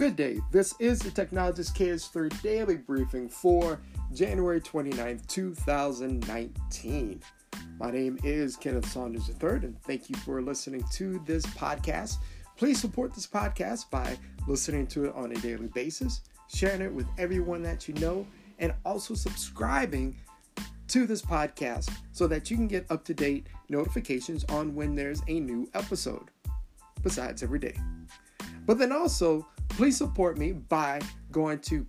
Good day. This is the Technologist KS3 Daily Briefing for January 29th, 2019. My name is Kenneth Saunders III, and thank you for listening to this podcast. Please support this podcast by listening to it on a daily basis, sharing it with everyone that you know, and also subscribing to this podcast so that you can get up-to-date notifications on when there's a new episode, besides every day. But then also, please support me by going to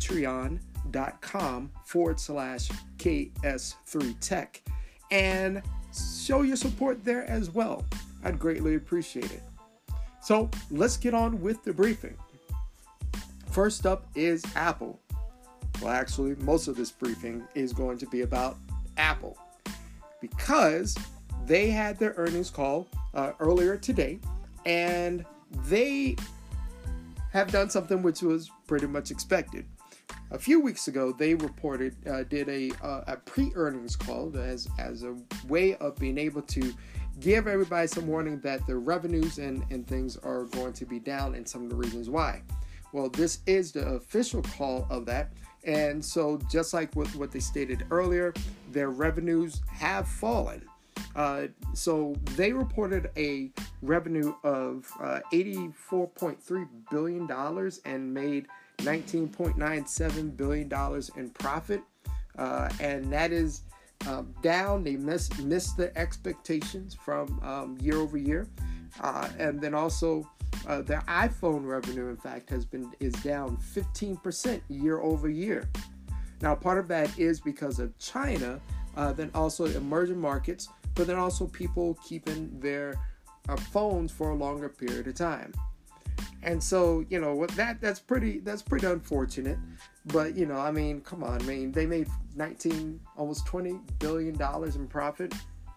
patreon.com/KS3Tech and show your support there as well. I'd greatly appreciate it. So let's get on with the briefing. First up is Apple. Well, actually, most of this briefing is going to be about Apple because they had their earnings call earlier today, and they have done something which was pretty much expected. A few weeks ago, they reported, did a pre-earnings call as a way of being able to give everybody some warning that their revenues and things are going to be down, and some of the reasons why. Well, this is the official call of that. And so just like what they stated earlier, their revenues have fallen. So they reported a revenue of $84.3 billion and made $19.97 billion in profit. And that is down. They missed the expectations from year over year. And then also their iPhone revenue, in fact, is down 15% year over year. Now, part of that is because of China, then also emerging markets, but then also people keeping their phones for a longer period of time. And so, you know, what that's pretty unfortunate. But, you know, I mean, come on, I mean, they made almost $20 billion in profit.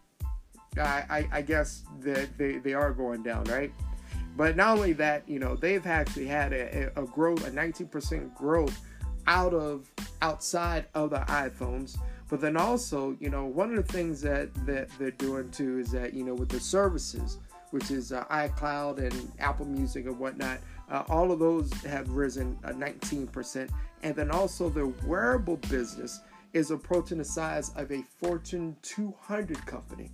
I guess that they are going down, right? But not only that, you know, they've actually had a growth, a 19% growth outside of the iPhones. But then also, you know, one of the things that they're doing too is that, you know, with the services, which is iCloud and Apple Music and whatnot, all of those have risen 19%. And then also their wearable business is approaching the size of a Fortune 200 company.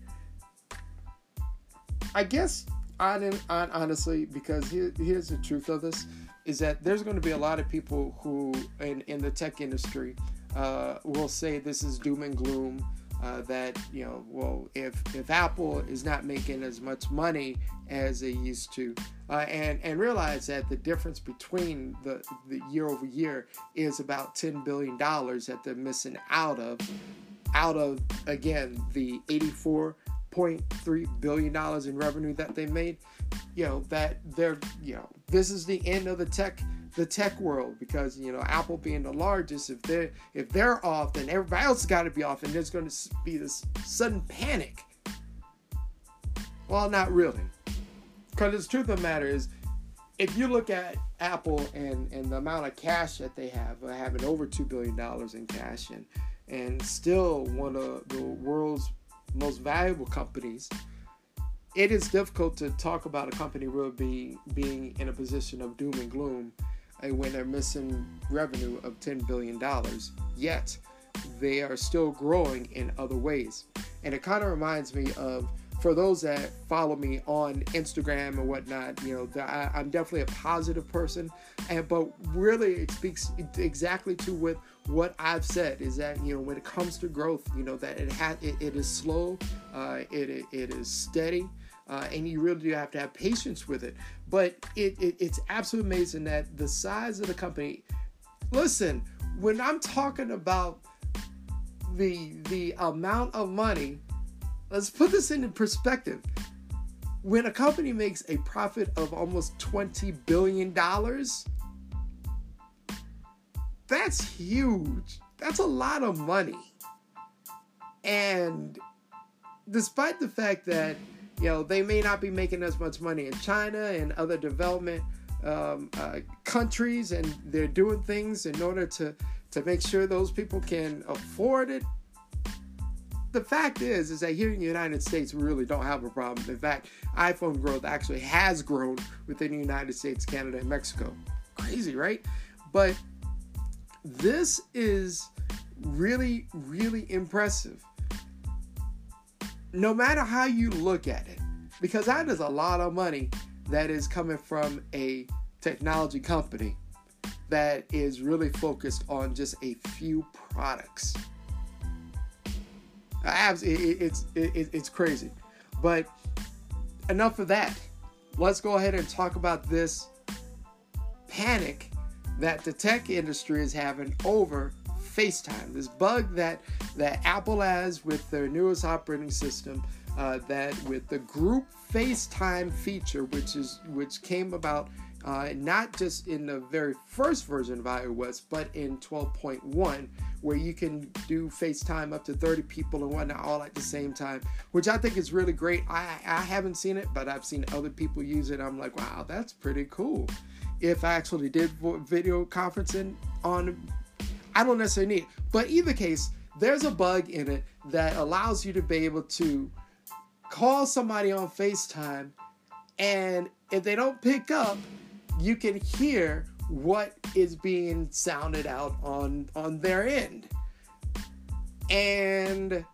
I guess, honestly, because here's the truth of this, is that there's going to be a lot of people who in the tech industry will say this is doom and gloom, that, you know, well, if Apple is not making as much money as they used to, and realize that the difference between the year over year is about $10 billion that they're missing out of again, the $84.3 billion in revenue that they made, you know, that they're, you know, this is the end of the tech world, because, you know, Apple being the largest, if they're off, then everybody else has got to be off, and there's going to be this sudden panic. Well, not really, because the truth of the matter is, if you look at Apple and the amount of cash that they have, having over $2 billion in cash, and still one of the world's most valuable companies, it is difficult to talk about a company really being in a position of doom and gloom when they're missing revenue of $10 billion, yet they are still growing in other ways. And it kind of reminds me of, for those that follow me on Instagram and whatnot, you know, I'm definitely a positive person, but really it speaks exactly to what I've said, is that, you know, when it comes to growth, you know, that it is slow, it is steady. And you really do have to have patience with it. But it's absolutely amazing that the size of the company. Listen, when I'm talking about the amount of money, let's put this into perspective. When a company makes a profit of almost $20 billion, that's huge. That's a lot of money. And despite the fact that, you know, they may not be making as much money in China and other development countries, and they're doing things in order to make sure those people can afford it. The fact is that here in the United States, we really don't have a problem. In fact, iPhone growth actually has grown within the United States, Canada, and Mexico. crazy, right? But this is really, really impressive. No matter how you look at it, because that is a lot of money that is coming from a technology company that is really focused on just a few products. It's crazy. But enough of that. Let's go ahead and talk about this panic that the tech industry is having over FaceTime. This bug that Apple has with their newest operating system, that with the group FaceTime feature, which came about not just in the very first version of iOS, but in 12.1, where you can do FaceTime up to 30 people and whatnot all at the same time, which I think is really great. I haven't seen it, but I've seen other people use it. I'm like, wow, that's pretty cool. If I actually did video conferencing on, I don't necessarily need it. But either case, there's a bug in it that allows you to be able to call somebody on FaceTime, and if they don't pick up, you can hear what is being sounded out on their end. And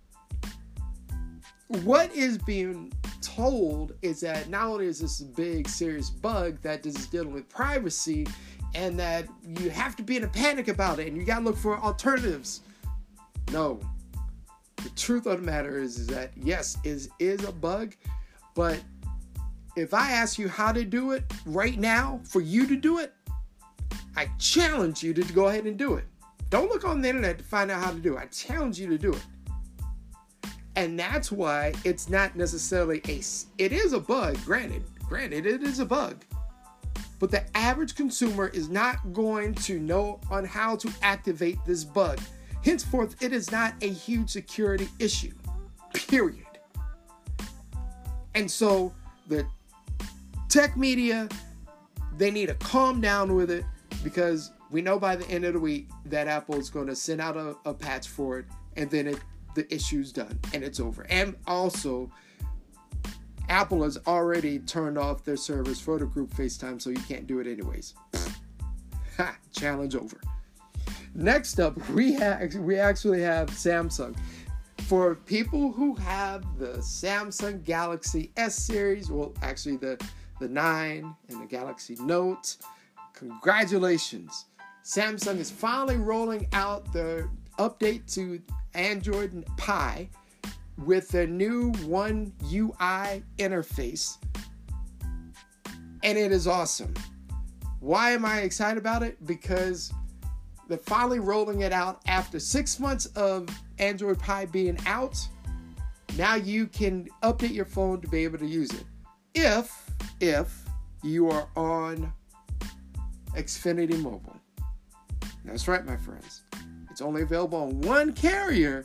what is being told is that not only is this a big, serious bug that is dealing with privacy, and that you have to be in a panic about it, and you gotta look for alternatives. No. The truth of the matter is that, yes, it is a bug, but if I ask you how to do it right now, for you to do it, I challenge you to go ahead and do it. Don't look on the internet to find out how to do it. I challenge you to do it. And that's why it's not necessarily it is a bug, granted, it is a bug. But the average consumer is not going to know on how to activate this bug. Henceforth, it is not a huge security issue, period. And so the tech media, they need to calm down with it, because we know by the end of the week that Apple is going to send out a patch for it, and then the issue's done and it's over. And also, Apple has already turned off their servers for the group FaceTime, so you can't do it anyways. Ha! Challenge over. Next up, we actually have Samsung. For people who have the Samsung Galaxy S series, well, actually the 9 and the Galaxy Note, congratulations. Samsung is finally rolling out the update to Android Pie with their new One UI interface, and it is awesome. Why am I excited about it? Because they're finally rolling it out after 6 months of Android Pie being out. Now you can update your phone to be able to use it. If you are on Xfinity Mobile. That's right, my friends. It's only available on one carrier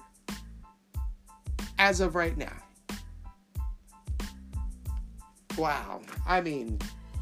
as of right now. Wow. I mean,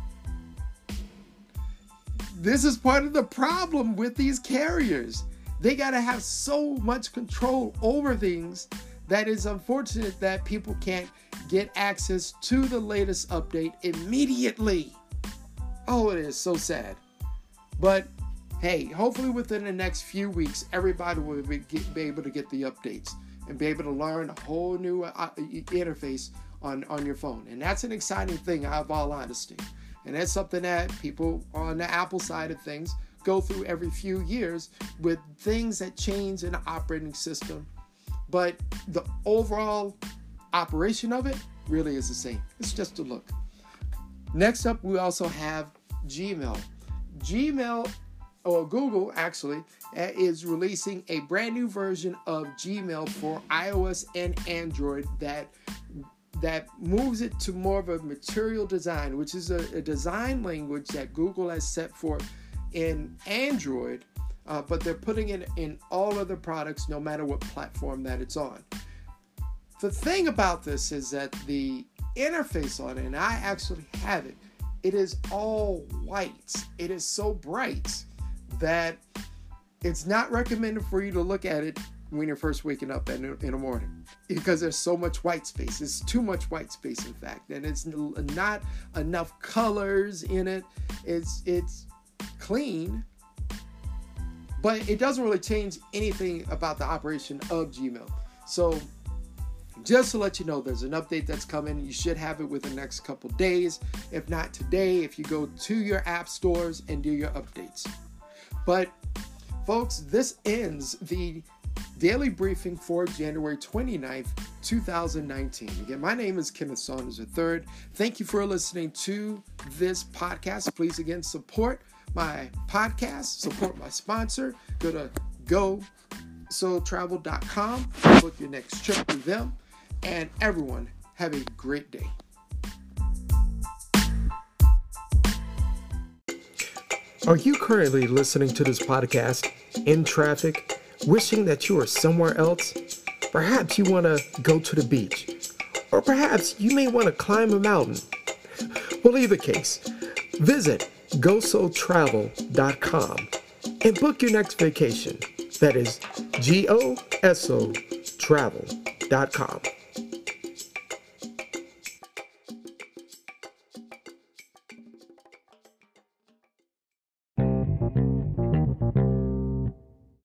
this is part of the problem with these carriers. They got to have so much control over things that it's unfortunate that people can't get access to the latest update immediately. Oh, it is so sad. But hey, hopefully within the next few weeks, everybody will be able to get the updates and be able to learn a whole new interface on your phone. And that's an exciting thing, out of all honesty. And that's something that people on the Apple side of things go through every few years with things that change in the operating system. But the overall operation of it really is the same. It's just a look. Next up, we also have Gmail. Google actually is releasing a brand new version of Gmail for iOS and Android that moves it to more of a material design, which is a design language that Google has set forth in Android, but they're putting it in all other products, no matter what platform that it's on. The thing about this is that the interface on it, and I actually have it, it is all white. It is so bright that it's not recommended for you to look at it when you're first waking up in the morning, because there's so much white space. It's too much white space, in fact, and it's not enough colors in it. It's clean, but it doesn't really change anything about the operation of Gmail. So just to let you know, there's an update that's coming. You should have it within the next couple days. If not today, if you go to your app stores and do your updates. But folks, this ends the daily briefing for January 29th, 2019. Again, my name is Kenneth Saunders III. Thank you for listening to this podcast. Please, again, support my podcast, support my sponsor. Go to GoSoulTravel.com, book your next trip with them, and everyone have a great day. Are you currently listening to this podcast in traffic, wishing that you were somewhere else? Perhaps you want to go to the beach, or perhaps you may want to climb a mountain. Well, either case, visit GoSoulTravel.com and book your next vacation. That is GoSoulTravel.com.